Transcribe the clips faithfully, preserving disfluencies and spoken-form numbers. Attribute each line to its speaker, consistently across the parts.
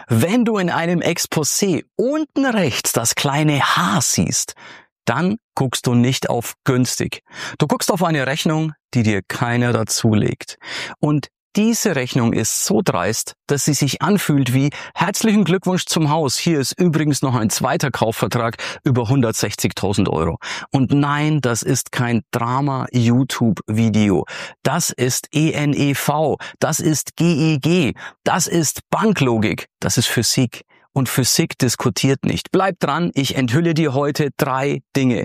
Speaker 1: Wenn du in einem Exposé unten rechts das kleine H siehst, dann guckst du nicht auf günstig. Du guckst auf eine Rechnung, die dir keiner dazulegt. Und diese Rechnung ist so dreist, dass sie sich anfühlt wie: herzlichen Glückwunsch zum Haus, hier ist übrigens noch ein zweiter Kaufvertrag über hundertsechzigtausend Euro. Und nein, das ist kein Drama-YouTube-Video. Das ist E N E V, das ist G E G, das ist Banklogik, das ist Physik. Und Physik diskutiert nicht. Bleib dran, ich enthülle dir heute drei Dinge.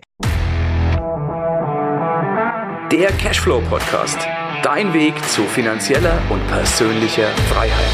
Speaker 2: Der Cashflow Podcast. Dein Weg zu finanzieller und persönlicher Freiheit.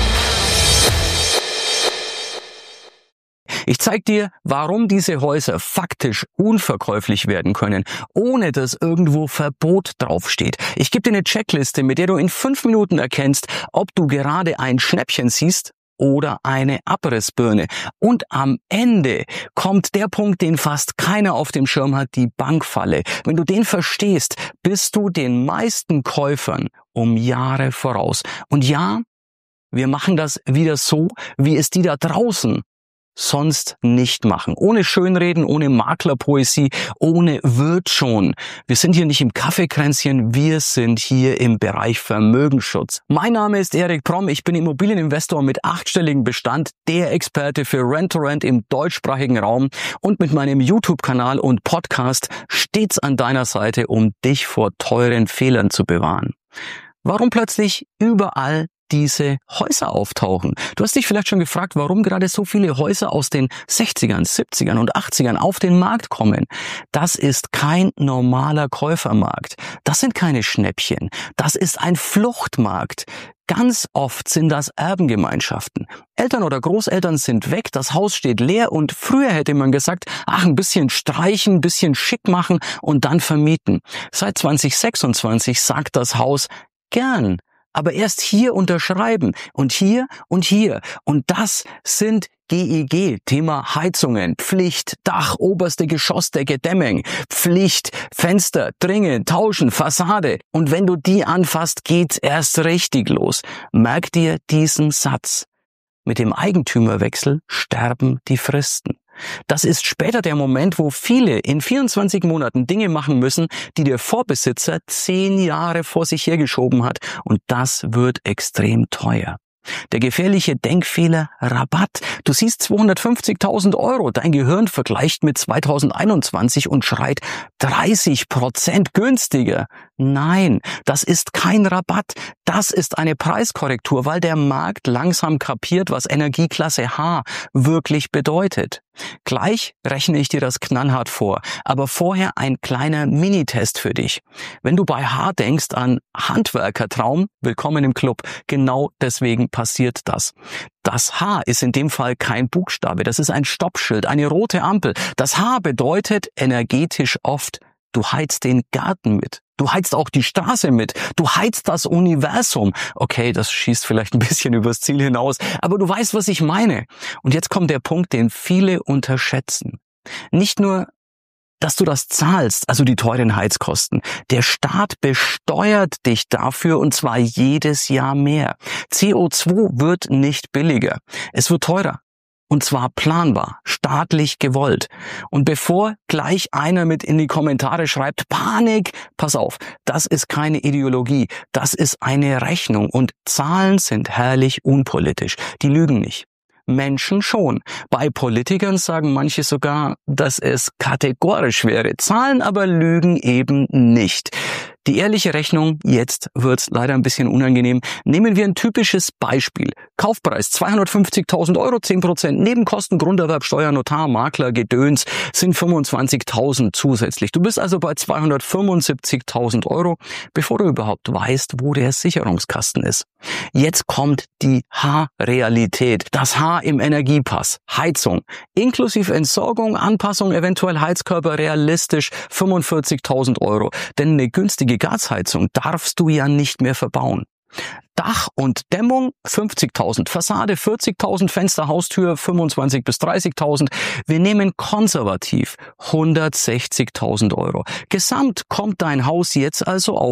Speaker 1: Ich zeige dir, warum diese Häuser faktisch unverkäuflich werden können, ohne dass irgendwo Verbot draufsteht. Ich gebe dir eine Checkliste, mit der du in fünf Minuten erkennst, ob du gerade ein Schnäppchen siehst oder eine Abrissbirne. Und am Ende kommt der Punkt, den fast keiner auf dem Schirm hat, die Bankfalle. Wenn du den verstehst, bist du den meisten Käufern um Jahre voraus. Und ja, wir machen das wieder so, wie es die da draußen sonst nicht machen. Ohne Schönreden, ohne Maklerpoesie, ohne wird schon. Wir sind hier nicht im Kaffeekränzchen, wir sind hier im Bereich Vermögensschutz. Mein Name ist Erik Promm, ich bin Immobilieninvestor mit achtstelligem Bestand, der Experte für Rent-to-Rent im deutschsprachigen Raum und mit meinem YouTube-Kanal und Podcast stets an deiner Seite, um dich vor teuren Fehlern zu bewahren. Warum plötzlich überall diese Häuser auftauchen? Du hast dich vielleicht schon gefragt, warum gerade so viele Häuser aus den sechzigern, siebzigern und achtzigern auf den Markt kommen. Das ist kein normaler Käufermarkt. Das sind keine Schnäppchen. Das ist ein Fluchtmarkt. Ganz oft sind das Erbengemeinschaften. Eltern oder Großeltern sind weg, das Haus steht leer und früher hätte man gesagt, ach, ein bisschen streichen, ein bisschen schick machen und dann vermieten. Seit zwanzig sechsundzwanzig sagt das Haus: gern, aber erst hier unterschreiben und hier und hier. Und das sind G E G, Thema Heizungen, Pflicht, Dach, oberste Geschossdecke dämmen, Pflicht, Fenster, dringend, tauschen, Fassade. Und wenn du die anfasst, geht's erst richtig los. Merk dir diesen Satz: mit dem Eigentümerwechsel sterben die Fristen. Das ist später der Moment, wo viele in vierundzwanzig Monaten Dinge machen müssen, die der Vorbesitzer zehn Jahre vor sich hergeschoben hat. Und das wird extrem teuer. Der gefährliche Denkfehler Rabatt. Du siehst zweihundertfünfzigtausend Euro. Dein Gehirn vergleicht mit zweitausendeinundzwanzig und schreit dreißig Prozent günstiger. Nein, das ist kein Rabatt. Das ist eine Preiskorrektur, weil der Markt langsam kapiert, was Energieklasse H wirklich bedeutet. Gleich rechne ich dir das knallhart vor, aber vorher ein kleiner Minitest für dich. Wenn du bei H denkst an Handwerkertraum, willkommen im Club. Genau deswegen passiert das. Das H ist in dem Fall kein Buchstabe, das ist ein Stoppschild, eine rote Ampel. Das H bedeutet energetisch oft: du heizt den Garten mit. Du heizt auch die Straße mit. Du heizt das Universum. Okay, das schießt vielleicht ein bisschen übers Ziel hinaus, aber du weißt, was ich meine. Und jetzt kommt der Punkt, den viele unterschätzen. Nicht nur, dass du das zahlst, also die teuren Heizkosten. Der Staat besteuert dich dafür, und zwar jedes Jahr mehr. C O zwei wird nicht billiger. Es wird teurer. Und zwar planbar, staatlich gewollt. Und bevor gleich einer mit in die Kommentare schreibt: Panik, pass auf, das ist keine Ideologie, das ist eine Rechnung. Und Zahlen sind herrlich unpolitisch, die lügen nicht. Menschen schon. Bei Politikern sagen manche sogar, dass es kategorisch wäre. Zahlen aber lügen eben nicht. Die ehrliche Rechnung, jetzt wird's leider ein bisschen unangenehm. Nehmen wir ein typisches Beispiel. Kaufpreis zweihundertfünfzigtausend Euro, zehn Prozent Nebenkosten, Grunderwerb, Steuer, Notar, Makler, Gedöns sind fünfundzwanzigtausend zusätzlich. Du bist also bei zweihundertfünfundsiebzigtausend Euro, bevor du überhaupt weißt, wo der Sicherungskasten ist. Jetzt kommt die H-Realität. Das H im Energiepass. Heizung. Inklusive Entsorgung, Anpassung, eventuell Heizkörper, realistisch fünfundvierzigtausend Euro. Denn eine günstige Gasheizung darfst du ja nicht mehr verbauen. Dach und Dämmung fünfzigtausend, Fassade vierzigtausend, Fenster, Haustür fünfundzwanzig bis dreißigtausend. Wir nehmen konservativ hundertsechzigtausend Euro. Gesamt kommt dein Haus jetzt also auf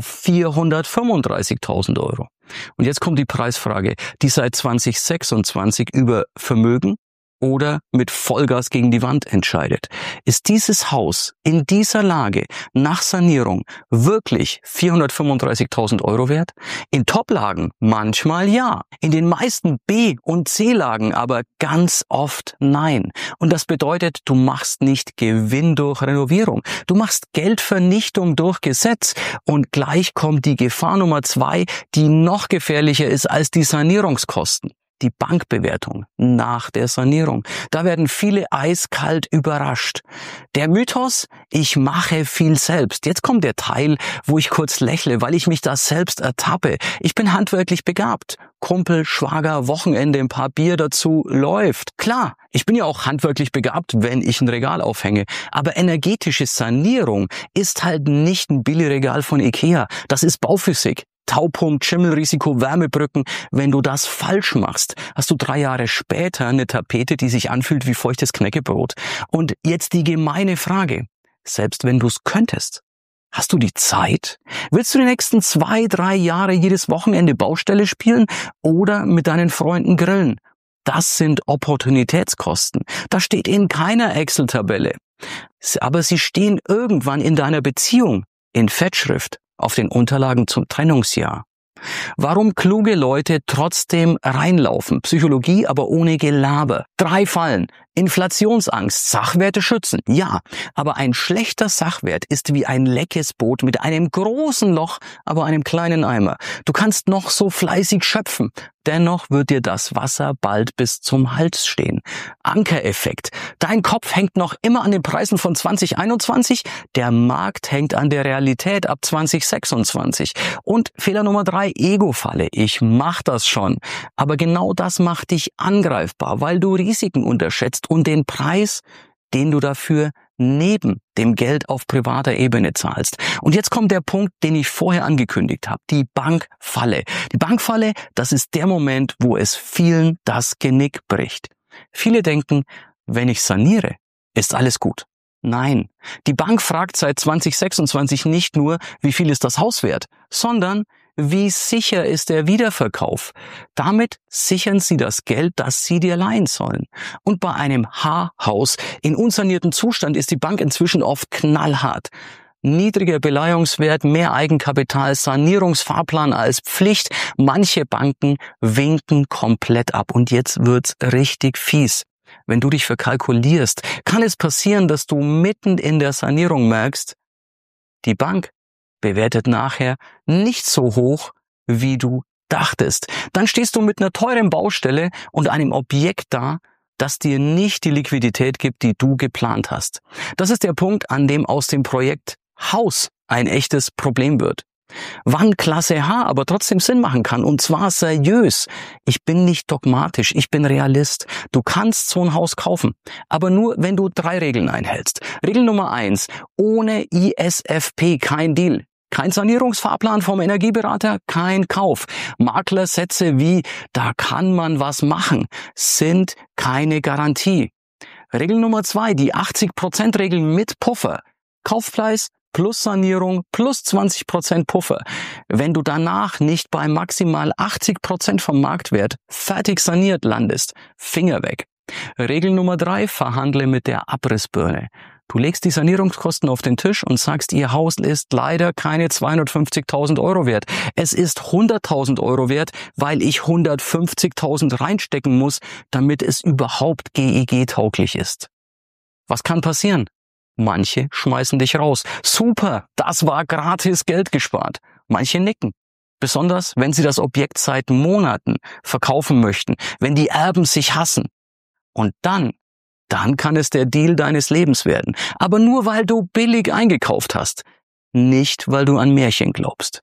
Speaker 1: vierhundertfünfunddreißigtausend Euro. Und jetzt kommt die Preisfrage, die seit zwanzig sechsundzwanzig über Vermögen oder mit Vollgas gegen die Wand entscheidet. Ist dieses Haus in dieser Lage nach Sanierung wirklich vierhundertfünfunddreißigtausend Euro wert? In Top-Lagen manchmal ja, in den meisten B- und C-Lagen aber ganz oft nein. Und das bedeutet, du machst nicht Gewinn durch Renovierung, du machst Geldvernichtung durch Gesetz und gleich kommt die Gefahr Nummer zwei, die noch gefährlicher ist als die Sanierungskosten. Die Bankbewertung nach der Sanierung. Da werden viele eiskalt überrascht. Der Mythos, ich mache viel selbst. Jetzt kommt der Teil, wo ich kurz lächle, weil ich mich da selbst ertappe. Ich bin handwerklich begabt. Kumpel, Schwager, Wochenende, ein paar Bier dazu, läuft. Klar, ich bin ja auch handwerklich begabt, wenn ich ein Regal aufhänge. Aber energetische Sanierung ist halt nicht ein Billigregal von Ikea. Das ist Bauphysik. Taupump, Schimmelrisiko, Wärmebrücken. Wenn du das falsch machst, hast du drei Jahre später eine Tapete, die sich anfühlt wie feuchtes Knäckebrot. Und jetzt die gemeine Frage. Selbst wenn du es könntest, hast du die Zeit? Willst du die nächsten zwei, drei Jahre jedes Wochenende Baustelle spielen oder mit deinen Freunden grillen? Das sind Opportunitätskosten. Das steht in keiner Excel-Tabelle. Aber sie stehen irgendwann in deiner Beziehung in Fettschrift auf den Unterlagen zum Trennungsjahr. Warum kluge Leute trotzdem reinlaufen? Psychologie, aber ohne Gelaber. Drei Fallen. Inflationsangst, Sachwerte schützen, ja, aber ein schlechter Sachwert ist wie ein leckes Boot mit einem großen Loch, aber einem kleinen Eimer. Du kannst noch so fleißig schöpfen, dennoch wird dir das Wasser bald bis zum Hals stehen. Ankereffekt. Dein Kopf hängt noch immer an den Preisen von zwanzig einundzwanzig, der Markt hängt an der Realität ab zwanzig sechsundzwanzig. Und Fehler Nummer drei, Ego-Falle. Ich mach das schon. Aber genau das macht dich angreifbar, weil du Risiken unterschätzt und den Preis, den du dafür neben dem Geld auf privater Ebene zahlst. Und jetzt kommt der Punkt, den ich vorher angekündigt habe, die Bankfalle. Die Bankfalle, das ist der Moment, wo es vielen das Genick bricht. Viele denken, wenn ich saniere, ist alles gut. Nein, die Bank fragt seit zwanzig sechsundzwanzig nicht nur, wie viel ist das Haus wert, sondern wie sicher ist der Wiederverkauf? Damit sichern sie das Geld, das sie dir leihen sollen. Und bei einem H-Haus in unsaniertem Zustand ist die Bank inzwischen oft knallhart. Niedriger Beleihungswert, mehr Eigenkapital, Sanierungsfahrplan als Pflicht. Manche Banken winken komplett ab. Und jetzt wird's richtig fies. Wenn du dich verkalkulierst, kann es passieren, dass du mitten in der Sanierung merkst, die Bank bewertet nachher nicht so hoch, wie du dachtest. Dann stehst du mit einer teuren Baustelle und einem Objekt da, das dir nicht die Liquidität gibt, die du geplant hast. Das ist der Punkt, an dem aus dem Projekt Haus ein echtes Problem wird. Wann Klasse H aber trotzdem Sinn machen kann, und zwar seriös. Ich bin nicht dogmatisch, ich bin Realist. Du kannst so ein Haus kaufen, aber nur, wenn du drei Regeln einhältst. Regel Nummer eins, ohne I S F P kein Deal. Kein Sanierungsfahrplan vom Energieberater, kein Kauf. Maklersätze wie, da kann man was machen, sind keine Garantie. Regel Nummer zwei, die achtzig Prozent Regel mit Puffer. Kaufpreis plus Sanierung plus zwanzig Prozent Puffer. Wenn du danach nicht bei maximal achtzig Prozent vom Marktwert fertig saniert landest, Finger weg. Regel Nummer drei, verhandle mit der Abrissbirne. Du legst die Sanierungskosten auf den Tisch und sagst, ihr Haus ist leider keine zweihundertfünfzigtausend Euro wert. Es ist hunderttausend Euro wert, weil ich hundertfünfzigtausend reinstecken muss, damit es überhaupt G E G-tauglich ist. Was kann passieren? Manche schmeißen dich raus. Super, das war gratis Geld gespart. Manche nicken. Besonders, wenn sie das Objekt seit Monaten verkaufen möchten, wenn die Erben sich hassen. Und dann, dann kann es der Deal deines Lebens werden. Aber nur, weil du billig eingekauft hast. Nicht, weil du an Märchen glaubst.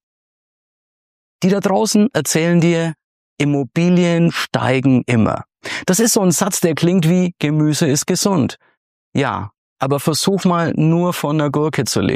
Speaker 1: Die da draußen erzählen dir, Immobilien steigen immer. Das ist so ein Satz, der klingt wie, Gemüse ist gesund. Ja, aber versuch mal nur von einer Gurke zu leben.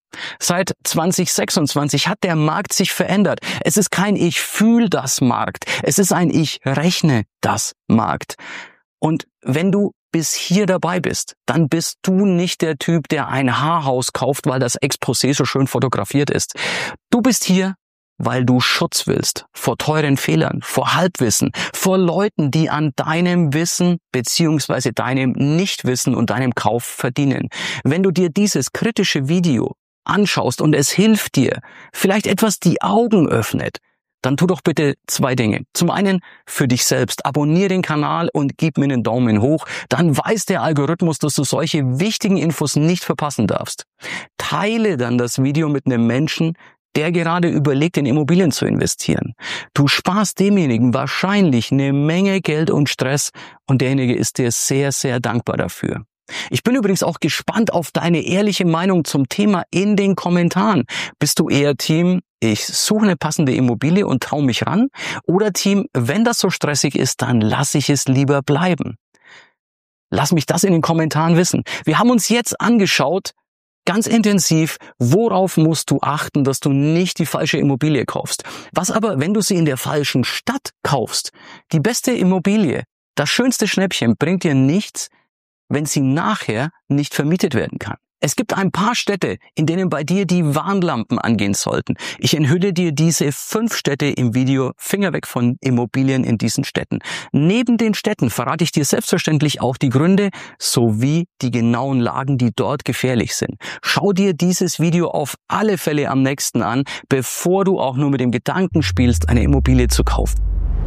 Speaker 1: Seit zwanzig sechsundzwanzig hat der Markt sich verändert. Es ist kein Ich fühl das Markt. Es ist ein Ich rechne das Markt. Und wenn du bis hier dabei bist, dann bist du nicht der Typ, der ein Haarhaus kauft, weil das Exposé so schön fotografiert ist. Du bist hier, weil du Schutz willst vor teuren Fehlern, vor Halbwissen, vor Leuten, die an deinem Wissen beziehungsweise deinem Nichtwissen und deinem Kauf verdienen. Wenn du dir dieses kritische Video anschaust und es hilft dir, vielleicht etwas die Augen öffnet, dann tu doch bitte zwei Dinge. Zum einen für dich selbst. Abonniere den Kanal und gib mir einen Daumen hoch. Dann weiß der Algorithmus, dass du solche wichtigen Infos nicht verpassen darfst. Teile dann das Video mit einem Menschen, der gerade überlegt, in Immobilien zu investieren. Du sparst demjenigen wahrscheinlich eine Menge Geld und Stress und derjenige ist dir sehr, sehr dankbar dafür. Ich bin übrigens auch gespannt auf deine ehrliche Meinung zum Thema in den Kommentaren. Bist du eher Team, ich suche eine passende Immobilie und traue mich ran? Oder Team, wenn das so stressig ist, dann lasse ich es lieber bleiben? Lass mich das in den Kommentaren wissen. Wir haben uns jetzt angeschaut, ganz intensiv, worauf musst du achten, dass du nicht die falsche Immobilie kaufst. Was aber, wenn du sie in der falschen Stadt kaufst? Die beste Immobilie, das schönste Schnäppchen bringt dir nichts, wenn sie nachher nicht vermietet werden kann. Es gibt ein paar Städte, in denen bei dir die Warnlampen angehen sollten. Ich enthülle dir diese fünf Städte im Video. Finger weg von Immobilien in diesen Städten. Neben den Städten verrate ich dir selbstverständlich auch die Gründe sowie die genauen Lagen, die dort gefährlich sind. Schau dir dieses Video auf alle Fälle am nächsten an, bevor du auch nur mit dem Gedanken spielst, eine Immobilie zu kaufen.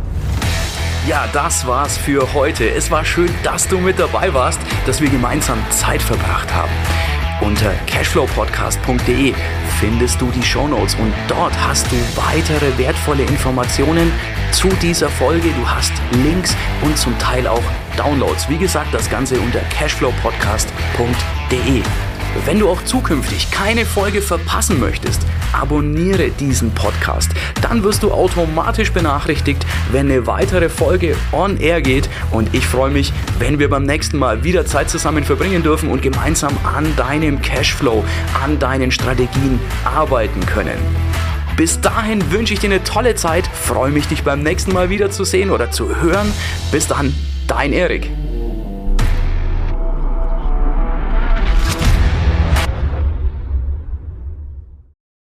Speaker 2: Ja, das war's für heute. Es war schön, dass du mit dabei warst, dass wir gemeinsam Zeit verbracht haben. Unter cashflow podcast punkt de findest du die Shownotes und dort hast du weitere wertvolle Informationen zu dieser Folge. Du hast Links und zum Teil auch Downloads. Wie gesagt, das Ganze unter cashflow podcast punkt de. Wenn du auch zukünftig keine Folge verpassen möchtest, abonniere diesen Podcast. Dann wirst du automatisch benachrichtigt, wenn eine weitere Folge on air geht. Und ich freue mich, wenn wir beim nächsten Mal wieder Zeit zusammen verbringen dürfen und gemeinsam an deinem Cashflow, an deinen Strategien arbeiten können. Bis dahin wünsche ich dir eine tolle Zeit, freue mich, dich beim nächsten Mal wieder zu sehen oder zu hören. Bis dann, dein Erik.